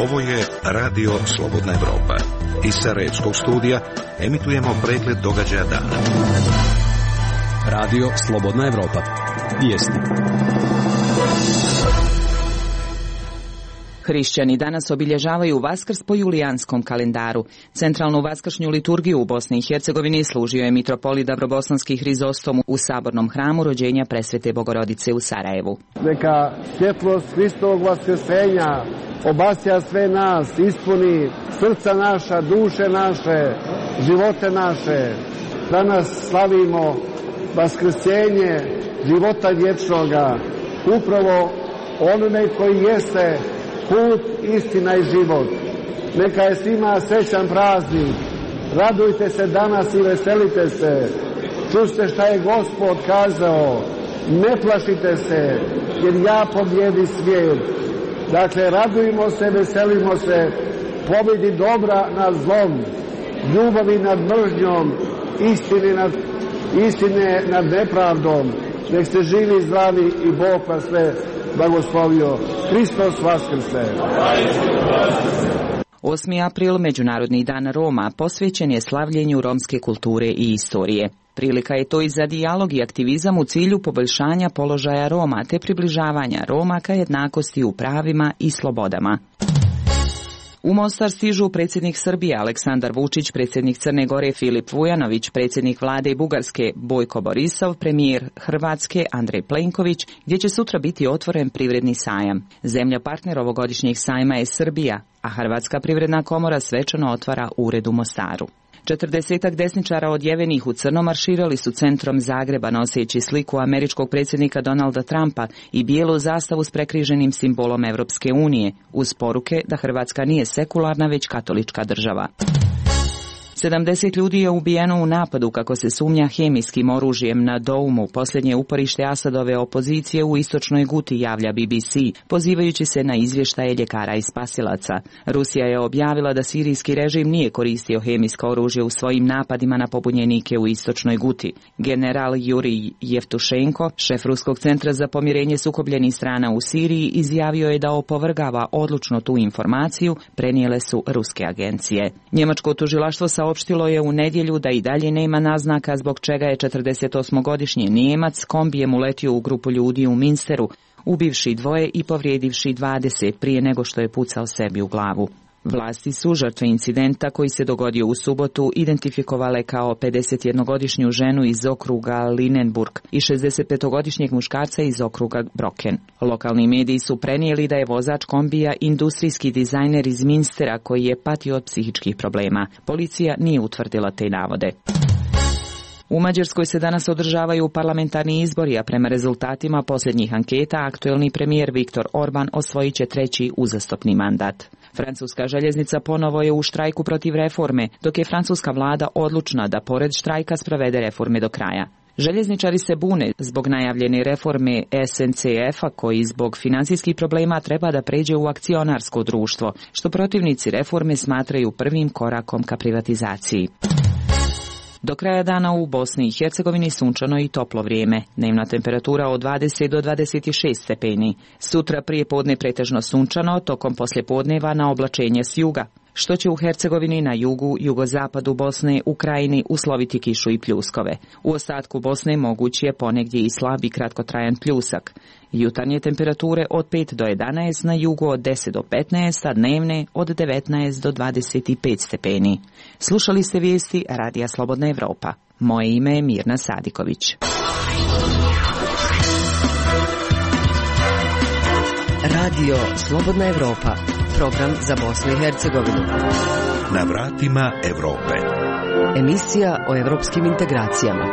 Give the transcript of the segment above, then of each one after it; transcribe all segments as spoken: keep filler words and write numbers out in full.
Ovo je Radio Slobodna Evropa. Iz Sarajevskog studija emitujemo pregled događaja dana. Radio Slobodna Evropa. Vijesti. Hrišćani danas obilježavaju Vaskrs po julijanskom kalendaru. Centralnu vaskršnju liturgiju u Bosni i Hercegovini služio je mitropolit Davrobosanski Hrizostom u sabornom hramu rođenja Presvete Bogorodice u Sarajevu. Neka svjetlost Hristovog vaskrsenja obasja sve nas, ispuni srca naša, duše naše, živote naše. Danas slavimo vaskrsenje života vječnoga, upravo onome koji jeste put, istina i život. Neka je svima srećan praznik. Radujte se danas i veselite se. Čuste šta je Gospod kazao. Ne plašite se, jer ja pobjedi svijet. Dakle, radujmo se, veselimo se, pobjedi dobra nad zlom, ljubavi nad mržnjom, istine nad, istine nad nepravdom. Nek ste živi, zdravi i Bog vas sve blagoslovio. Hristos vaskrse! osmi april, Međunarodni dan Roma, posvećen je slavljenju romske kulture i istorije. Prilika je to i za dijalog i aktivizam u cilju poboljšanja položaja Roma te približavanja Roma ka jednakosti u pravima i slobodama. U Mostar stižu predsjednik Srbije Aleksandar Vučić, predsjednik Crne Gore Filip Vujanović, predsjednik vlade Bugarske Bojko Borisov, premijer Hrvatske Andrej Plenković, gdje će sutra biti otvoren privredni sajam. Zemlja partner ovogodišnjeg sajma je Srbija, a Hrvatska privredna komora svečano otvara ured u Mostaru. Četrdesetak desničara odjevenih u crno marširali su centrom Zagreba noseći sliku američkog predsjednika Donalda Trumpa i bijelu zastavu s prekriženim simbolom Evropske unije, uz poruke da Hrvatska nije sekularna već katolička država. sedamdeset ljudi je ubijeno u napadu kako se sumnja hemijskim oružjem na Doumu, posljednje uporište Asadove opozicije u istočnoj Guti, javlja B B C, pozivajući se na izvještaje ljekara i spasilaca. Rusija je objavila da sirijski režim nije koristio hemijsko oružje u svojim napadima na pobunjenike u istočnoj Guti. General Jurij Jevtušenko, šef Ruskog centra za pomirenje sukobljenih strana u Siriji, izjavio je da opovrgava odlučno tu informaciju, prenijele su ruske agencije. Njemačko tužilaštvo sa Opštilo je u nedjelju da i dalje nema naznaka zbog čega je četrdesetosmogodišnji Nijemac kombijem uletio u grupu ljudi u Minsteru, ubivši dvoje i povrijedivši dvadeset prije nego što je pucao sebi u glavu. Vlasti su žrtve incidenta koji se dogodio u subotu identifikovale kao pedesetjednogodišnju ženu iz okruga Linenburg i šezdesetpetogodišnjeg muškarca iz okruga Brocken. Lokalni mediji su prenijeli da je vozač kombija industrijski dizajner iz Minstera koji je patio od psihičkih problema. Policija nije utvrdila te navode. U Mađarskoj se danas održavaju parlamentarni izbori, a prema rezultatima posljednjih anketa aktuelni premijer Viktor Orban osvojit će treći uzastopni mandat. Francuska željeznica ponovo je u štrajku protiv reforme, dok je francuska vlada odlučna da pored štrajka sprovede reforme do kraja. Željezničari se bune zbog najavljene reforme S N C F-a koji zbog financijskih problema treba da pređe u akcionarsko društvo, što protivnici reforme smatraju prvim korakom ka privatizaciji. Do kraja dana u Bosni i Hercegovini sunčano i toplo vrijeme. Dnevna temperatura od dvadeset do dvadeset šest stepeni. Sutra prije podne pretežno sunčano, tokom poslijepodneva na oblačenje s juga, što će u Hercegovini na jugu, jugozapadu Bosne, u Krajini usloviti kišu i pljuskove. U ostatku Bosne moguć je ponegdje i slab i kratkotrajan pljusak. Jutarnje temperature od pet do jedanaest, na jugu od deset do petnaest, a dnevne od devetnaest do dvadeset pet stepeni. Slušali ste vijesti Radija Slobodna Evropa. Moje ime je Mirna Sadiković. Radio Slobodna Evropa, program za Bosnu i Hercegovinu. Na vratima Evrope. Emisija o evropskim integracijama.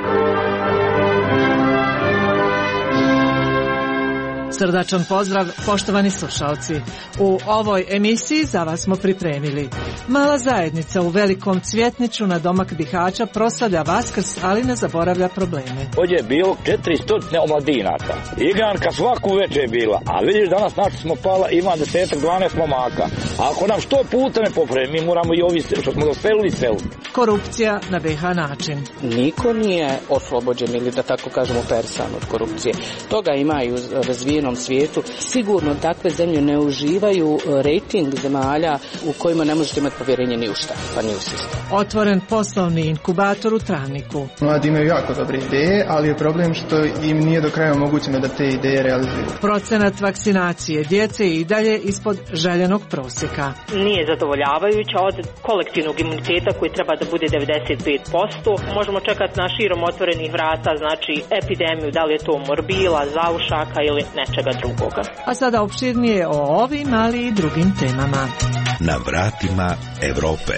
Srdačan pozdrav, poštovani slušalci. U ovoj emisiji za vas smo pripremili. Mala zajednica u Velikom Cvjetniću na domak Bihaća proslavlja Vaskrs, ali ne zaboravlja probleme. Ovdje je bilo četiristo omladinaca. Igranka svaku večer je bila, a vidiš danas naši smo pala, ima desetak, dvanaest momaka. A ako nam što puta ne popravi, mi moramo i ovi što smo doselili selu. Korupcija na B H način. Niko nije oslobođen ili da tako kažemo persan od korupcije. Toga imaju razvijeni razvijenom svijetu. Sigurno takve zemlje ne uživaju rating zemalja u kojima ne možete imati povjerenje ni u šta, pa ni u sistem. Otvoren poslovni inkubator u Travniku. Mladi imaju jako dobre ideje, ali je problem što im nije do kraja omogućeno da te ideje realizuju. Procenat vakcinacije djece je i dalje ispod željenog prosjeka. Nije zadovoljavajuća od kolektivnog imuniteta koji treba da bude devedeset pet posto. Možemo čekati na širom otvorenih vrata, znači epidemiju, da li je to morbila, zaušaka ili nečega drugoga. A sada opširnije o ovim, ali i drugim temama. Na vratima Evrope.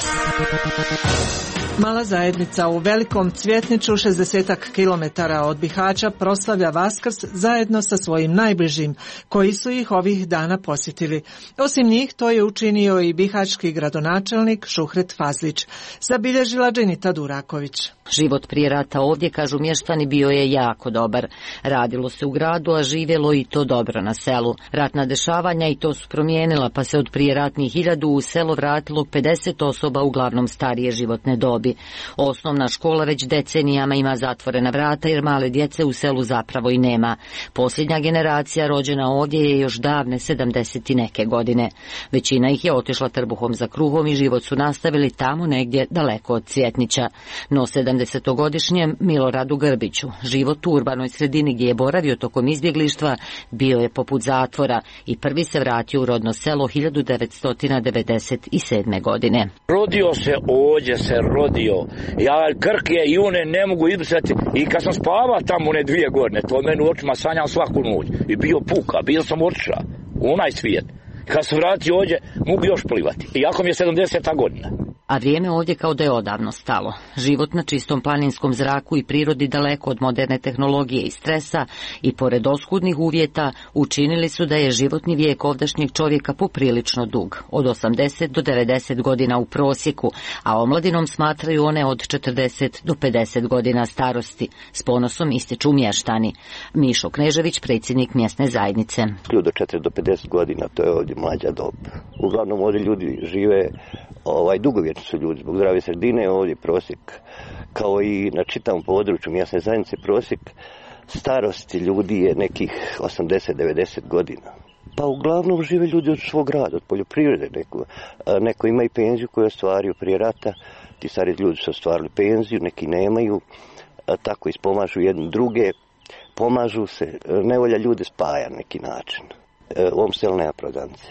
Mala zajednica u Velikom Cvjetniču, šezdesetak kilometara od Bihaća, proslavlja Vaskrs zajedno sa svojim najbližim, koji su ih ovih dana posjetili. Osim njih, to je učinio i bihaćki gradonačelnik Šuhret Fazlić. Zabilježila Dženita Duraković. Život prije rata ovdje, kažu mještani, bio je jako dobar. Radilo se u gradu, a živjelo i to dobro na selu. Ratna dešavanja i to su promijenila, pa se od prije ratnih hiljadu u selo vratilo pedeset osoba, uglavnom starije životne dobi. Osnovna škola već decenijama ima zatvorena vrata jer male djece u selu zapravo i nema. Posljednja generacija rođena ovdje je još davne sedamdeset i neke godine. Većina ih je otišla trbuhom za kruhom i život su nastavili tamo negdje daleko od Cvjetnića. No sedamdesetogodišnjem Miloradu Grbiću život u urbanoj sredini gdje je boravio tokom izbjeglištva bio je poput zatvora i prvi se vratio u rodno selo hiljadu devetsto devedeset sedme. godine. Rodio se ovdje, se rodio. Ja Krke i one ne mogu izbrisati i kad sam spavao tamo one dvije godine, to meni u očima sanjao svaku noć i bio puka, bio sam otišao u onaj svijet. Kad se vratio ovdje, mogu još plivati. Iako mi je sedamdeseta godina. A vrijeme ovdje kao da je odavno stalo. Život na čistom planinskom zraku i prirodi daleko od moderne tehnologije i stresa i pored oskudnih uvjeta učinili su da je životni vijek ovdašnjeg čovjeka poprilično dug, od osamdeset do devedeset godina u prosjeku, a omladinom smatraju one od četrdeset do pedeset godina starosti. S ponosom ističu mještani. Mišo Knežević, predsjednik mjesne zajednice. Od četrdeset do pedeset godina, to je ovdje mlađa dob. Uglavnom ovdje ljudi žive, ovaj, dugovječni su ljudi, zbog zdrave sredine, ovdje prosjek, kao i na čitavom području mjesne zajednice, prosjek starosti ljudi je nekih osamdeset do devedeset godina. Pa uglavnom žive ljudi od svog rada, od poljoprivrede. Neko, neko ima i penziju koju je ostvario prije rata, ti stari ljudi su ostvarili penziju, neki nemaju, tako ispomažu jedni druge, pomažu se, nevolja ljude spaja na neki način. U ovom selu nema prodavnice,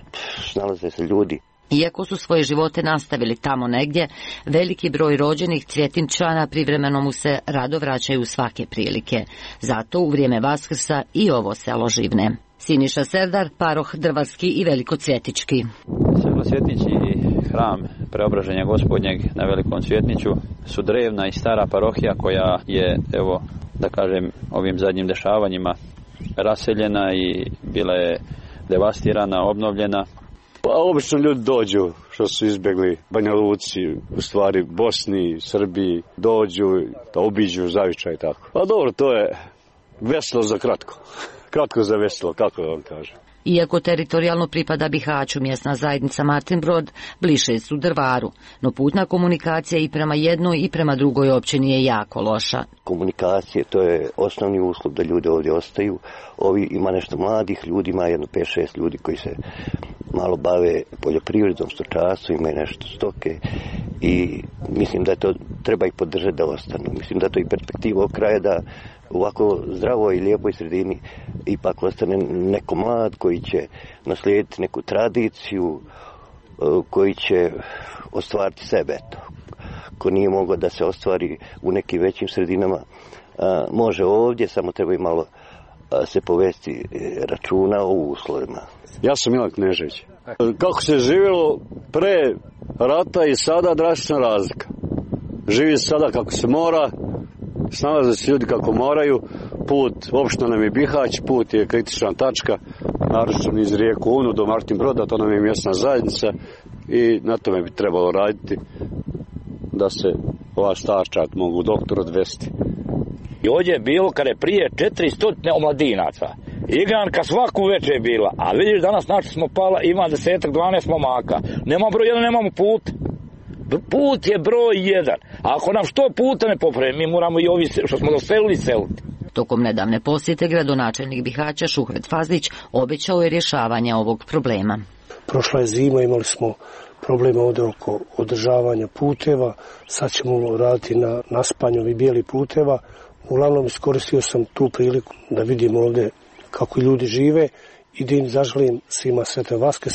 nalaze se ljudi. Iako su svoje živote nastavili tamo negdje, veliki broj rođenih Cvjetinčana privremeno mu se rado vraćaju svake prilike. Zato u vrijeme Vaskrsa i ovo selo živne. Siniša Serdar, paroh Drvarski i Velikocvjetički. Selo Cvjetnić i hram Preobraženja Gospodnjeg na Velikom Cvjetniću su drevna i stara parohija koja je, evo da kažem, ovim zadnjim dešavanjima raseljena i bila je devastirana, obnovljena. Pa obično ljudi dođu što su izbjegli Banja Luci, u stvari Bosni, Srbiji, dođu da obiđu zavičaj i tako. Pa dobro, to je veselo za kratko. Kratko za veselo, kako da vam kažem. Iako teritorijalno pripada Bihaću, mjesna zajednica Martin Brod bliže su Drvaru, no putna komunikacija i prema jednoj i prema drugoj općini je jako loša. Komunikacije, to je osnovni uslov da ljudi ovdje ostaju. Ovi ima nešto mladih ljudi, ima jedno pet šest ljudi koji se malo bave poljoprivredom, stočarstvom, imaju nešto stoke i mislim da to treba i podržati da ostanu. Mislim da to i perspektiva ovog kraja da u ovako zdravoj i lijepoj sredini ipak ostane neko mlad koji će naslijediti neku tradiciju, koji će ostvariti sebe. Ko nije mogao da se ostvari u nekim većim sredinama, može ovdje, samo treba i malo se povesti računa o uslovima. Ja sam Milan Knežević. Kako se živjelo pre rata i sada, drastična razlika. Živi se sada kako se mora, snalaze se ljudi kako moraju, put, opština nam je Bihać, put je kritična tačka, naročito iz rijeku Unu do Martin Broda, to nam je mjesna zajednica i na tome bi trebalo raditi da se ova starčad mogu doktor odvesti. I ovdje je bilo kada je prije četiristo omladinaca. Igranka svaku večer je bila, a vidiš danas našli smo pala, ima desetak, dvanaest momaka. Nema broj jedan, nemamo put. Put je broj jedan. A ako nam što puta ne popravi, mi moramo i ovi što smo doselili seliti. Tokom nedavne posjete gradonačelnik Bihaća Šuhret Fazlić obećao je rješavanje ovog problema. Prošla je zima, imali smo problema ovdje oko održavanja puteva, sad ćemo raditi na naspanju ovih bijelih puteva. Uglavnom iskoristio sam tu priliku da vidim ovdje kako ljudi žive i da im zaželim svima Svete Vaskrs.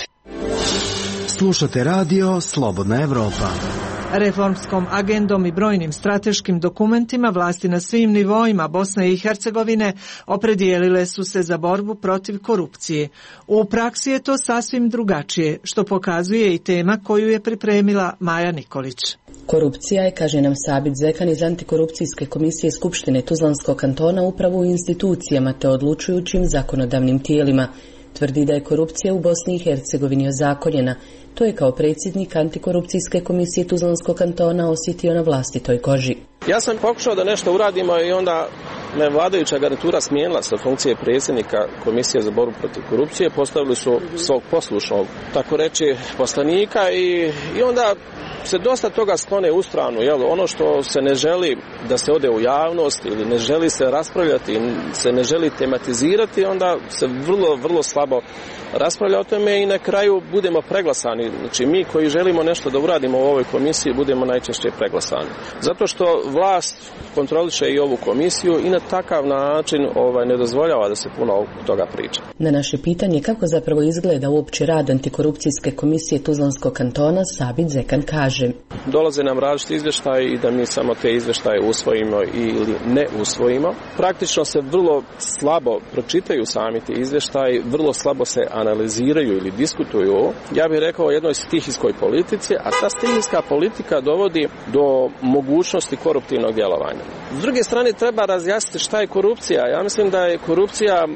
Slušate radio Slobodna Evropa. Reformskom agendom i brojnim strateškim dokumentima vlasti na svim nivoima Bosne i Hercegovine opredijelile su se za borbu protiv korupcije. U praksi je to sasvim drugačije, što pokazuje i tema koju je pripremila Maja Nikolić. Korupcija je, kaže nam Sabit Zekan iz Antikorupcijske komisije Skupštine Tuzlanskog kantona, upravo u institucijama te odlučujućim zakonodavnim tijelima. Tvrdi da je korupcija u Bosni i Hercegovini ozakonjena. To je kao predsjednik Antikorupcijske komisije Tuzlanskog kantona osjetio na vlastitoj koži. Ja sam pokušao da nešto uradimo i onda me vladajuća garnitura smijenila sa funkcije predsjednika Komisije za borbu protiv korupcije. Postavili su svog poslušnog, tako reći, poslanika i, i onda se dosta toga sklone u stranu. Jel? Ono što se ne želi da se ode u javnost ili ne želi se raspravljati, se ne želi tematizirati, onda se vrlo, vrlo slabo raspravlja o tome i na kraju budemo preglasani. Znači mi koji želimo nešto da uradimo u ovoj komisiji budemo najčešće preglasani. Zato što vlast kontroliše i ovu komisiju i na takav način ovaj, ne dozvoljava da se puno toga priča. Na naše pitanje kako zapravo izgleda uopće rad Antikorupcijske komisije Tuzlanskog kantona, Sabit Zekan kaže: dolaze nam različiti izvještaji i da mi samo te izvještaje usvojimo ili ne usvojimo. Praktično se vrlo slabo pročitaju sami ti izvještaji, vrlo slabo se analiziraju ili diskutuju. Ja bih rekao o jednoj stihijskoj politici, a ta stihijska politika dovodi do mogućnosti koruptivnog djelovanja. S druge strane treba razjasniti šta je korupcija. Ja mislim da je korupcija e,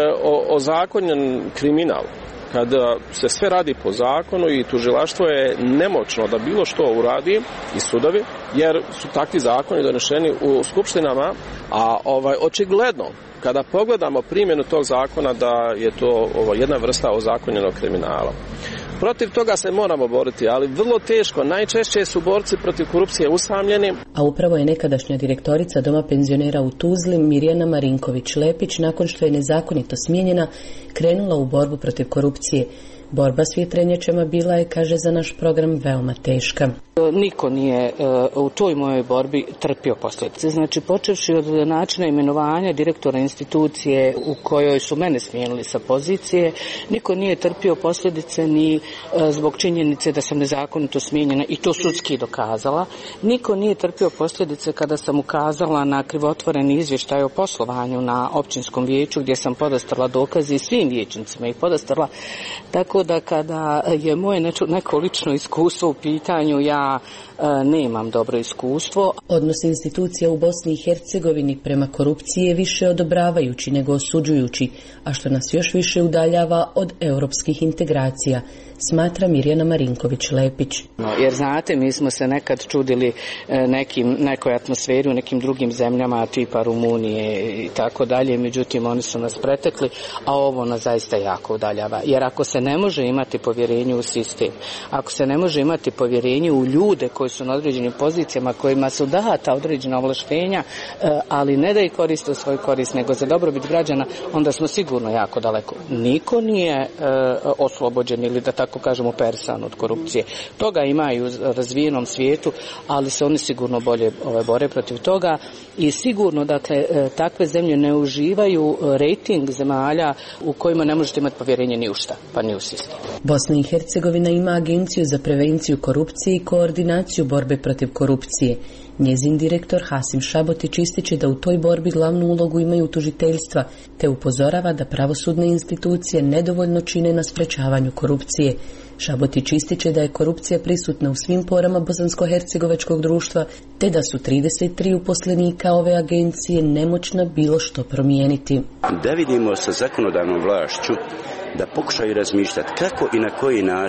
ozakonjen kriminal. Kada se sve radi po zakonu i tužilaštvo je nemoćno da bilo što uradi i sudovi, jer su takvi zakoni doneseni u skupštinama, a ovaj očigledno kada pogledamo primjenu tog zakona da je to ovo, jedna vrsta ozakonjenog kriminala. Protiv toga se moramo boriti, ali vrlo teško. Najčešće su borci protiv korupcije usamljeni. A upravo je nekadašnja direktorica Doma penzionera u Tuzli, Mirjana Marinković-Lepić, nakon što je nezakonito smijenjena, krenula u borbu protiv korupcije. Borba s vjetrenjačama bila je, kaže za naš program, veoma teška. Niko nije uh, u toj mojoj borbi trpio posljedice. Znači, počevši od načina imenovanja direktora institucije u kojoj su mene smijenili sa pozicije, niko nije trpio posljedice ni uh, zbog činjenice da sam nezakonito smijenjena i to sudski dokazala. Niko nije trpio posljedice kada sam ukazala na krivotvoreni izvještaj o poslovanju na općinskom vijeću gdje sam podastrla dokaze svim vijećnicima i podastrla. Tako da kada je moje neko lično iskustvo u pitanju, ja e, nemam dobro iskustvo. Odnos institucija u Bosni i Hercegovini prema korupciji je više odobravajući nego osuđujući, a što nas još više udaljava od europskih integracija, smatra Mirjana Marinković-Lepić. No, jer znate, mi smo se nekad čudili nekim, nekoj atmosferi u nekim drugim zemljama tipa Rumunije i tako dalje, međutim oni su nas pretekli, a ovo nas zaista jako udaljava. Jer ako se ne može imati povjerenje u sistem, ako se ne može imati povjerenje u ljude koji su na određenim pozicijama, kojima su data određena ovlaštenja, ali ne da ih koriste u svoj korist, nego za dobrobit građana, onda smo sigurno jako daleko. Niko nije oslobođen ili da tako kažemo persan od korupcije. Toga ima i u razvijenom svijetu, ali se oni sigurno bolje ove, bore protiv toga i sigurno, dakle, takve zemlje ne uživaju rejting zemalja u kojima ne možete imati povjerenje ni u šta, pa ni u sistem. Bosna i Hercegovina ima agenciju za prevenciju korupcije i koordinaciju borbe protiv korupcije. Njezin direktor Hasim Šabotić ističe da u toj borbi glavnu ulogu imaju tužiteljstva, te upozorava da pravosudne institucije nedovoljno čine na sprečavanju korupcije. Šabotić ističe da je korupcija prisutna u svim porama bosansko-hercegovačkog društva, te da su trideset tri uposlenika ove agencije nemoćna bilo što promijeniti. Da vidimo sa zakonodavnom vlašću da pokušaju razmišljati kako i na koji način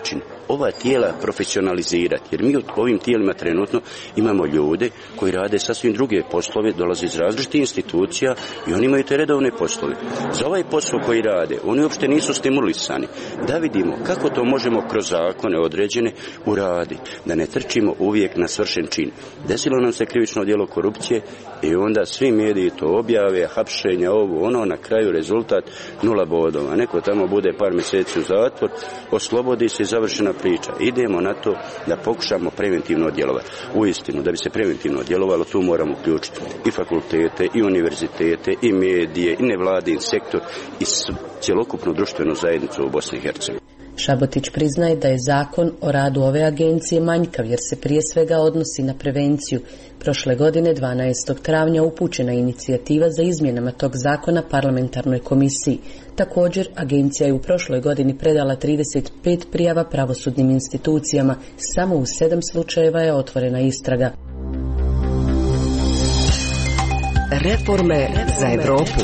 ova tijela profesionalizirati, jer mi u ovim tijelima trenutno imamo ljude koji rade sasvim druge poslove, dolaze iz različitih institucija i oni imaju te redovne poslove. Za ovaj posao koji rade, oni uopšte nisu stimulisani. Da vidimo kako to možemo kroz zakone određene uraditi, da ne trčimo uvijek na svršen čin. Desilo nam se krivično djelo korupcije i onda svi mediji to objave, hapšenja, ovo, ono, na kraju rezultat nula bodova. Neko tamo bude par mjeseci u zatvor, oslobodi se i završena priča. Idemo na to da pokušamo preventivno djelovati. Uistinu, da bi se preventivno djelovalo, tu moramo uključiti i fakultete, i univerzitete, i medije, i nevladin sektor, i cjelokupnu društvenu zajednicu u Bosni i Hercegovini. Šabotić priznaje da je zakon o radu ove agencije manjkav jer se prije svega odnosi na prevenciju. Prošle godine dvanaestog travnja upućena je inicijativa za izmjenama tog zakona parlamentarnoj komisiji. Također, agencija je u prošloj godini predala trideset pet prijava pravosudnim institucijama. Samo u sedam slučajeva je otvorena istraga. Reforme za Evropu.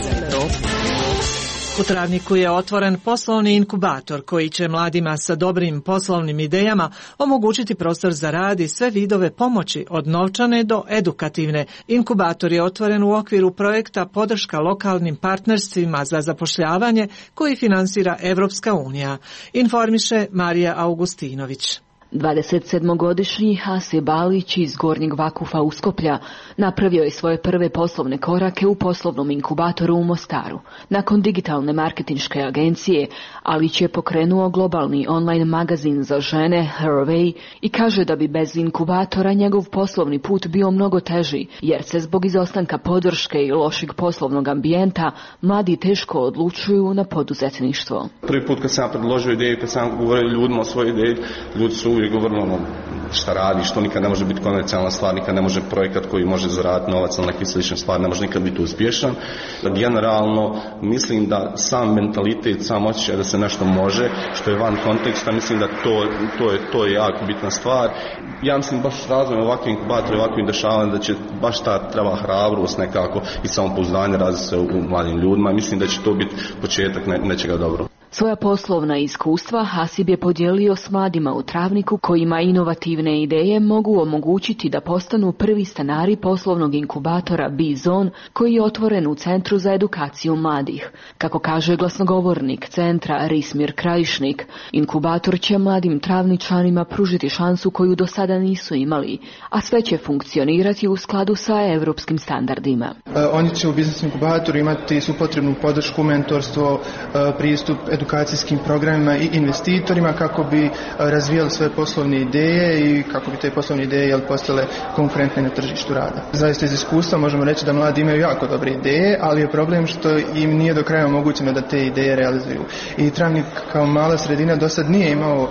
U Travniku je otvoren poslovni inkubator koji će mladima sa dobrim poslovnim idejama omogućiti prostor za rad i sve vidove pomoći od novčane do edukativne. Inkubator je otvoren u okviru projekta Podrška lokalnim partnerstvima za zapošljavanje koji finansira Evropska unija, informiše Marija Augustinović. dvadesetsedmogodišnji Hasib Alić iz Gornjeg Vakufa u Skoplja napravio je svoje prve poslovne korake u poslovnom inkubatoru u Mostaru. Nakon digitalne marketinške agencije, Alić je pokrenuo globalni online magazin za žene Her Way i kaže da bi bez inkubatora njegov poslovni put bio mnogo teži, jer se zbog izostanka podrške i lošeg poslovnog ambijenta mladi teško odlučuju na poduzetništvo. Prvi put kad sam predložio ideju, kad sam govorio ljudima o svojoj ideji, ljudi su uvijek govorili ono šta radi, što nikad ne može biti komercijalna stvar, nikad ne može projekat koji može zaraditi novac ili neke slične stvari, ne može nikad biti uspješan. Generalno mislim da sam mentalitet, sam osjećaj da se nešto može, što je van konteksta, mislim da to, to, je, to je jako bitna stvar. Ja mislim baš razvojem ovakvih inkubatora i ovakvih dešavanja da će baš ta treba hrabrost nekako i samopouzdanje razviti se u, u mladim ljudima. Mislim da će to biti početak ne, nečega dobro. Svoja poslovna iskustva Hasib je podijelio s mladima u Travniku kojima inovativne ideje mogu omogućiti da postanu prvi stanari poslovnog inkubatora B-Zone koji je otvoren u Centru za edukaciju mladih. Kako kaže glasnogovornik centra Rismir Krajišnik, inkubator će mladim Travničanima pružiti šansu koju do sada nisu imali, a sve će funkcionirati u skladu sa evropskim standardima. Oni će u biznis inkubatoru imati svu potrebnu podršku, mentorstvo, pristup edukacijskim programima i investitorima kako bi razvijali svoje poslovne ideje i kako bi te poslovne ideje jel, postale konkurentne na tržištu rada. Zaista iz iskustva možemo reći da mladi imaju jako dobre ideje, ali je problem što im nije do kraja omogućeno da te ideje realizuju. I Travnik kao mala sredina do sad nije imao uh,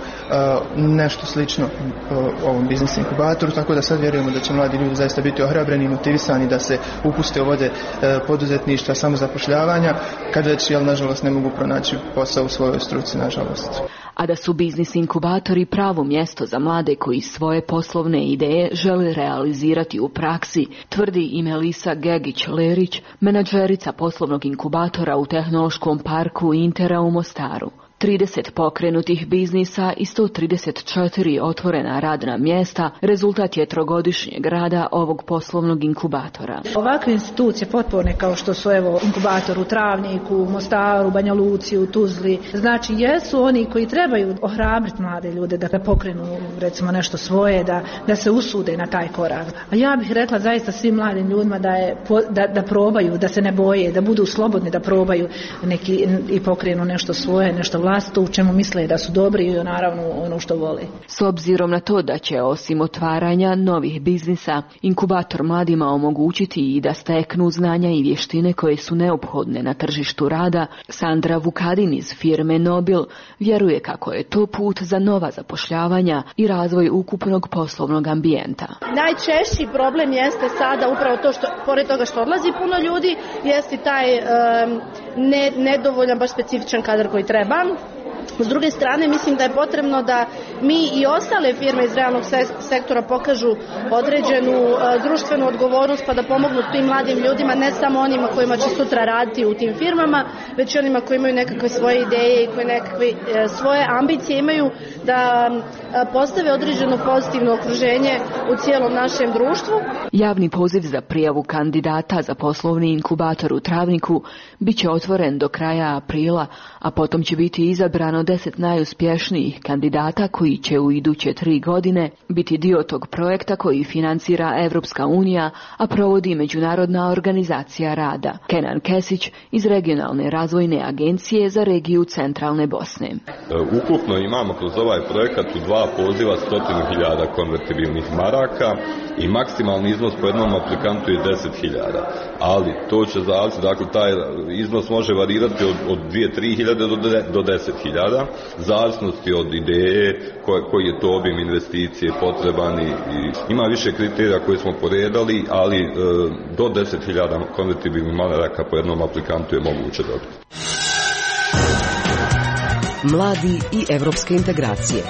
nešto slično uh, ovom biznis inkubatoru, tako da sad vjerujemo da će mladi ljudi zaista biti ohrabreni i motivisani da se upuste u vode uh, poduzetništva, samozapošljavanja, kada već jel, nažalost ne mogu pronaći posao u svojoj struci, nažalost. A da su biznis inkubatori pravo mjesto za mlade koji svoje poslovne ideje žele realizirati u praksi, tvrdi i Melisa Gegić-Lerić, menadžerica poslovnog inkubatora u Tehnološkom parku Intera u Mostaru. trideset pokrenutih biznisa i sto trideset četiri otvorena radna mjesta rezultat je trogodišnjeg rada ovog poslovnog inkubatora. Ovakve institucije potporne kao što su evo inkubator u Travniku, u Mostaru, Banja Luci, u Tuzli, znači jesu oni koji trebaju ohrabriti mlade ljude da pokrenu recimo nešto svoje, da, da se usude na taj korak. A ja bih rekla zaista svim mladim ljudima da, je, da, da probaju, da se ne boje, da budu slobodni da probaju neki, i pokrenu nešto svoje, nešto vlastno, u čemu misle da su dobri i naravno ono što vole. S obzirom na to da će osim otvaranja novih biznisa, inkubator mladima omogućiti i da steknu znanja i vještine koje su neophodne na tržištu rada, Sandra Vukadin iz firme Nobil vjeruje kako je to put za nova zapošljavanja i razvoj ukupnog poslovnog ambijenta. Najčešći problem jeste sada upravo to što, pored toga što odlazi puno ljudi, jeste taj um, ne, nedovoljan baš specifičan kadar koji treba. S druge strane, mislim da je potrebno da mi i ostale firme iz realnog sektora pokažu određenu uh, društvenu odgovornost pa da pomognu tim mladim ljudima, ne samo onima kojima će sutra raditi u tim firmama, već onima koji imaju nekakve svoje ideje i koji nekakve uh, svoje ambicije imaju da uh, postave određeno pozitivno okruženje u cijelom našem društvu. Javni poziv za prijavu kandidata za poslovni inkubator u Travniku bit će otvoren do kraja aprila, a potom će biti izabrano deset najuspješnijih kandidata koji će u iduće tri godine biti dio tog projekta koji financira Evropska unija, a provodi Međunarodna organizacija rada. Kenan Kesić iz Regionalne razvojne agencije za regiju Centralne Bosne. Ukupno imamo kroz ovaj projekat u dva poziva stotinu hiljada konvertibilnih maraka i maksimalni iznos po jednom aplikantu je deset hiljada. Ali to će zavisiti, dakle taj iznos može varirati od, od dvije do tri hiljade do deset hiljada, zavisnosti od ideje, koji, koji je to obim investicije potreban i, i ima više kriterija koje smo poredali, ali e, do deset hiljada konvertibilnih maraka po jednom aplikantu je moguće dobiti. Mladi i evropske integracije.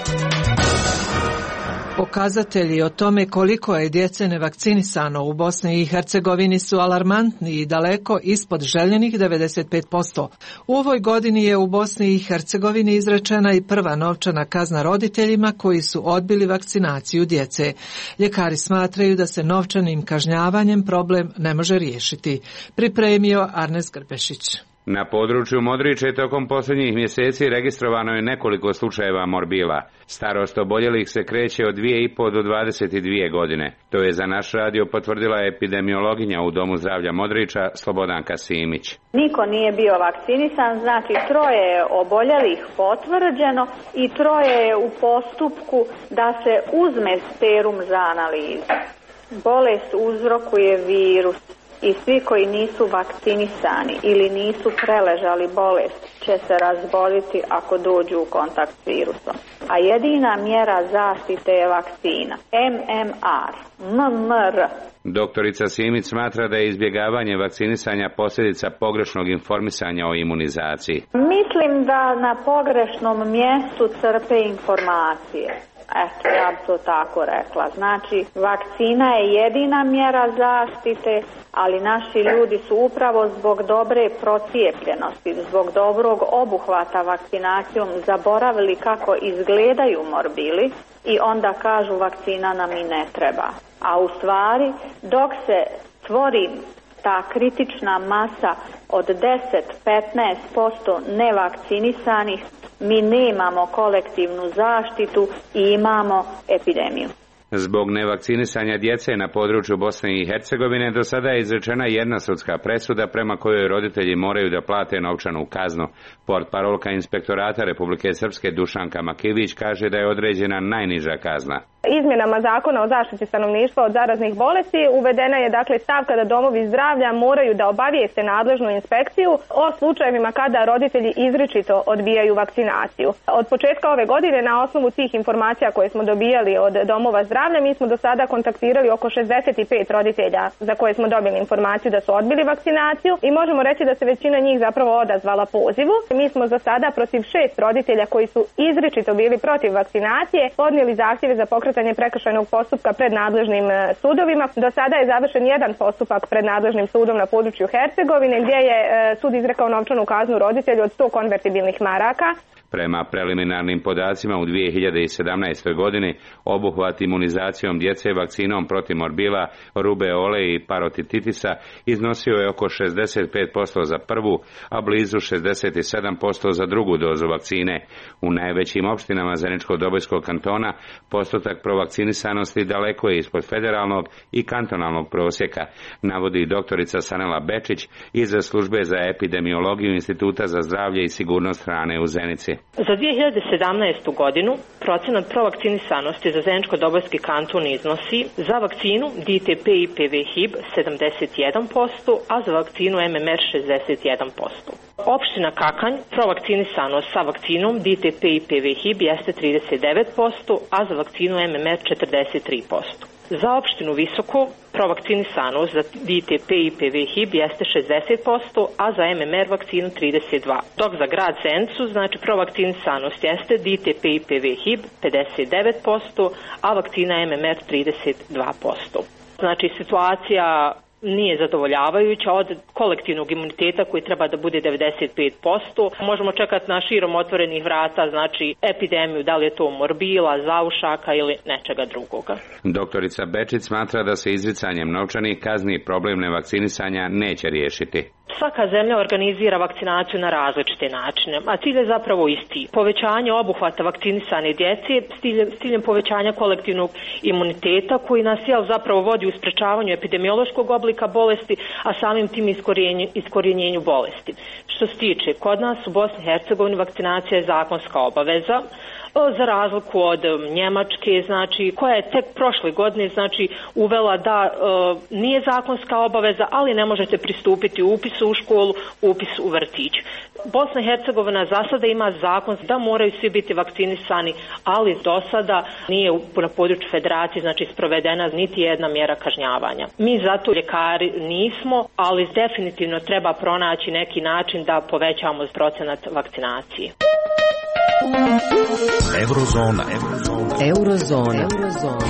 Pokazatelji o tome koliko je djece nevakcinisano u Bosni i Hercegovini su alarmantni i daleko ispod željenih devedeset pet posto. U ovoj godini je u Bosni i Hercegovini izrečena i prva novčana kazna roditeljima koji su odbili vakcinaciju djece. Ljekari smatraju da se novčanim kažnjavanjem problem ne može riješiti. Pripremio Arnes Grbešić. Na području Modriče tokom posljednjih mjeseci registrovano je nekoliko slučajeva morbila. Starost oboljelih se kreće od dvije i pol do dvadeset dvije godine. To je za naš radio potvrdila epidemiologinja u Domu zdravlja Modriča Slobodanka Simić. Niko nije bio vakcinisan, znači troje je oboljelih potvrđeno i troje je u postupku da se uzme serum za analizu. Bolest uzrokuje virus. I svi koji nisu vakcinisani ili nisu preležali bolest će se razboliti ako dođu u kontakt s virusom. A jedina mjera zaštite je vakcina. M M R, M M R. Doktorica Simić smatra da je izbjegavanje vakcinisanja posljedica pogrešnog informisanja o imunizaciji. Mislim da na pogrešnom mjestu crpe informacije. Eto, ja bi to tako rekla. Znači, vakcina je jedina mjera zaštite, ali naši ljudi su upravo zbog dobre procijepljenosti, zbog dobrog obuhvata vakcinacijom zaboravili kako izgledaju morbili i onda kažu vakcina nam i ne treba. A u stvari, dok se stvori ta kritična masa od deset do petnaest posto nevakcinisanih, mi nemamo kolektivnu zaštitu i imamo epidemiju. Zbog nevakcinisanja djece na području Bosne i Hercegovine do sada je izrečena jedna sudska presuda prema kojoj roditelji moraju da plate novčanu kaznu. Portparolka Inspektorata Republike Srpske Dušanka Makivić kaže da je određena najniža kazna. Izmjenama zakona o zaštiti stanovništva od zaraznih bolesti uvedena je dakle stavka da domovi zdravlja moraju da obavijeste nadležnu inspekciju o slučajevima kada roditelji izričito odbijaju vakcinaciju. Od početka ove godine na osnovu tih informacija koje smo dobijali od domova zdravlja mi smo do sada kontaktirali oko šezdeset pet roditelja za koje smo dobili informaciju da su odbili vakcinaciju i možemo reći da se većina njih zapravo odazvala pozivu. Mi smo za sada protiv šest roditelja koji su izričito bili protiv vakcinacije podnijeli zahtjeve za pokretanje prekršajnog postupka pred nadležnim sudovima. Do sada je završen jedan postupak pred nadležnim sudom na području Hercegovine gdje je sud izrekao novčanu kaznu roditelju od sto konvertibilnih maraka. Prema preliminarnim podacima u dvije hiljade sedamnaestoj godini obuhvat imunizacijom djece vakcinom protiv morbila, rubeole i parotitisa iznosio je oko šezdeset pet posto za prvu, a blizu šezdeset sedam posto za drugu dozu vakcine. U najvećim opštinama Zeničko-Dobojskog kantona postotak provakcinisanosti daleko je ispod federalnog i kantonalnog prosjeka, navodi doktorica Sanela Bečić iz službe za epidemiologiju Instituta za zdravlje i sigurnost hrane u Zenici. Za dvije hiljade sedamnaestu godinu procenat provakcinisanosti za Zeničko-Dobojski kanton iznosi za vakcinu D T P i P V H I B sedamdeset jedan posto, a za vakcinu M M R šezdeset jedan posto. Opština Kakanj provakcinisanost sa vakcinom D T P i P V H I B jeste trideset devet posto, a za vakcinu M M R četrdeset tri posto. Za opštinu Visoko provakcinisanost za D T P i P V H I B jeste šezdeset posto, a za M M R vakcinu trideset dva posto. Dok za grad Zenicu, znači provakcinisanost jeste D T P i P V H I B pedeset devet posto, a vakcina M M R trideset dva posto. Znači situacija nije zadovoljavajuća od kolektivnog imuniteta koji treba da bude devedeset pet posto. Možemo čekati na širom otvorenih vrata, znači epidemiju, da li je to morbila, zaušaka ili nečega drugoga. Doktorica Bečić smatra da se izricanjem novčanih kazni problem nevakcinisanja neće riješiti. Svaka zemlja organizira vakcinaciju na različite načine, a cilj je zapravo isti. Povećanje obuhvata vakcinisane djece s ciljem, s ciljem povećanja kolektivnog imuniteta koji nas jel zapravo vodi u sprečavanju epidemiološkog oblika bolesti, a samim tim iskorjenjenju bolesti. Što se tiče, kod nas u Bosni i Hercegovini vakcinacija je zakonska obaveza, za razliku od Njemačke, znači, koja je tek prošle godine znači, uvela da e, nije zakonska obaveza, ali ne možete pristupiti upisu u školu, upis u vrtić. Bosna i Hercegovina za sada ima zakon da moraju svi biti vakcinisani, ali do sada nije na području federacije znači, sprovedena niti jedna mjera kažnjavanja. Mi zato ljekari nismo, ali definitivno treba pronaći neki način da povećamo procenat vakcinacije. Eurozona. Eurozona. Eurozona.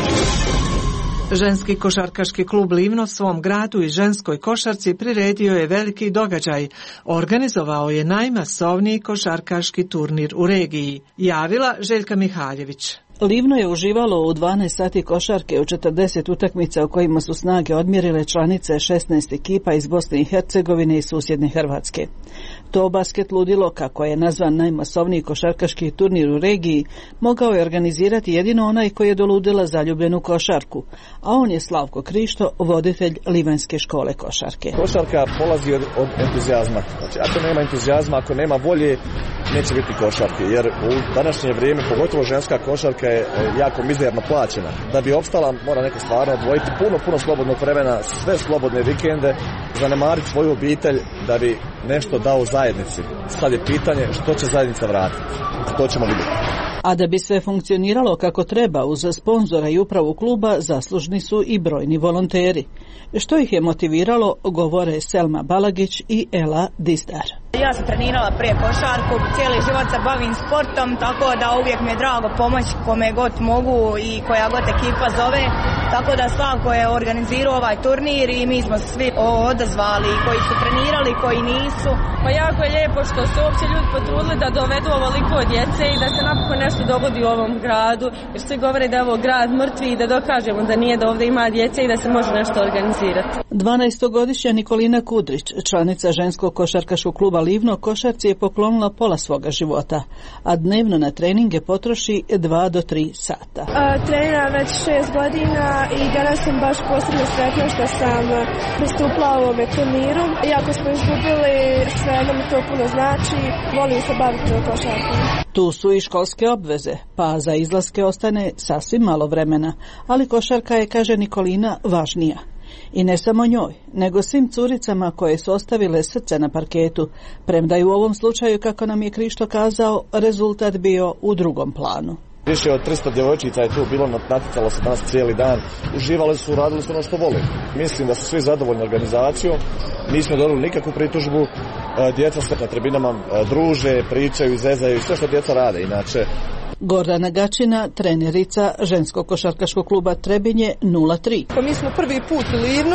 Ženski košarkaški klub Livno svom gradu i ženskoj košarci priredio je veliki događaj. Organizovao je najmasovniji košarkaški turnir u regiji. Javila Željka Mihaljević. Livno je uživalo u dvanaest sati košarke u četrdeset utakmica u kojima su snage odmjerile članice šesnaest ekipa iz Bosne i Hercegovine i susjedne Hrvatske. To basket ludilo, kako je nazvan najmasovniji košarkaški turnir u regiji, mogao je organizirati jedino onaj koji je doludila zaljubljenu košarku, a on je Slavko Krišto, voditelj Livanjske škole košarke. Košarka polazi od, od entuzijazma. Znači, ako nema entuzijazma, ako nema volje, neće biti košarke, jer u današnje vrijeme, pogotovo ženska košarka je jako mizerno plaćena. Da bi opstala, mora neko stvarno odvojiti puno, puno slobodnog vremena, sve slobodne vikende, zanemariti svoju obitelj da bi nešto dao zajednici. Sad je pitanje što će zajednica vratiti, što ćemo vidjeti. A da bi sve funkcioniralo kako treba uz sponzora i upravu kluba zaslužni su i brojni volonteri. Što ih je motiviralo, govore Selma Balagić i Ela Dizdar. Ja sam trenirala prije košarku, cijeli život se bavim sportom, tako da uvijek mi je drago pomoći kome god mogu i koja god ekipa zove. Tako da Slavko je organizirao ovaj turnir i mi smo svi odazvali, koji su trenirali, koji nisu. Pa jako je lijepo što su uopće ljudi potrudili da dovedu ovoliko djece i da se napokon nešto dogodi u ovom gradu, jer svi govore da je ovo grad mrtvi i da dokažemo da nije, da ovdje ima djece i da se može nešto organizirati. dvanaestogodišnja Nikolina Kudrić, članica ženskog košarkaškog kluba Livno, košarci je poklonila pola svoga života, a dnevno na treninge potroši dva do tri sata. A, treniram već šest godina i danas sam baš posebno sretna što sam pristupila u ovome turniru. Iako smo izgubili, svejedno mi to puno znači, volim se baviti košarkom. Tu su i školske obveze, pa za izlaske ostane sasvim malo vremena, ali košarka je, kaže Nikolina, važnija. I ne samo njoj, nego svim curicama koje su ostavile srce na parketu, premda je u ovom slučaju, kako nam je Krišto kazao, rezultat bio u drugom planu. Više od tristo djevojčica je tu bilo, natjecalo se danas cijeli dan, uživali su, radili su ono što vole. Mislim da su svi zadovoljni organizacijom, nismo dobili nikakvu pritužbu, djeca se na tribinama druže, pričaju, zezaju, sve što djeca rade, inače. Gordana Gačina, trenerica ženskog košarkaškog kluba Trebinje nula tri. Pa mi smo prvi put u Livnu,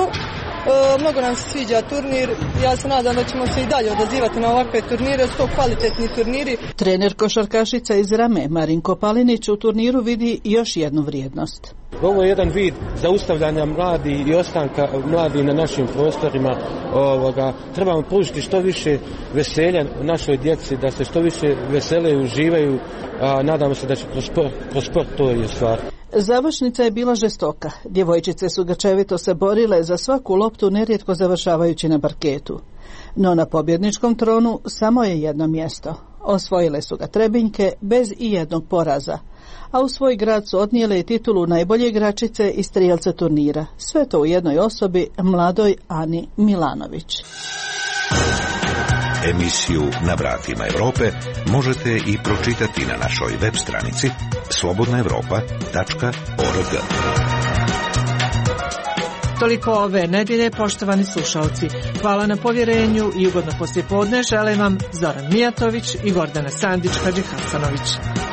e, mnogo nam se sviđa turnir, ja se nadam da ćemo se i dalje odazivati na ovakve turnire, su to kvalitetni turniri. Trener košarkašica iz Rame, Marinko Palinić, u turniru vidi još jednu vrijednost. Ovo je jedan vid zaustavljanja mladi i ostanka mladi na našim prostorima. Ovoga, trebamo pružiti što više veselja našoj djeci, da se što više vesele i uživaju, a nadamo se da će kroz sport, kroz sport to i ostvariti. Završnica je bila žestoka. Djevojčice su grčevito se borile za svaku loptu, nerijetko završavajući na parketu. No na pobjedničkom tronu samo je jedno mjesto. Osvojile su ga Trebinjke bez i jednog poraza, a u svoj grad su odnijele i titulu najbolje igračice i strijelce turnira. Sve to u jednoj osobi, mladoj Ani Milanović. Emisiju Na vratima Europe možete i pročitati na našoj web stranici slobodna europa tačka org. Toliko ove nedjelje, poštovani slušalci. Hvala na povjerenju i ugodno poslijepodne želim vam Zoran Mijatović i Gordana Sandić-Hadžihasanović.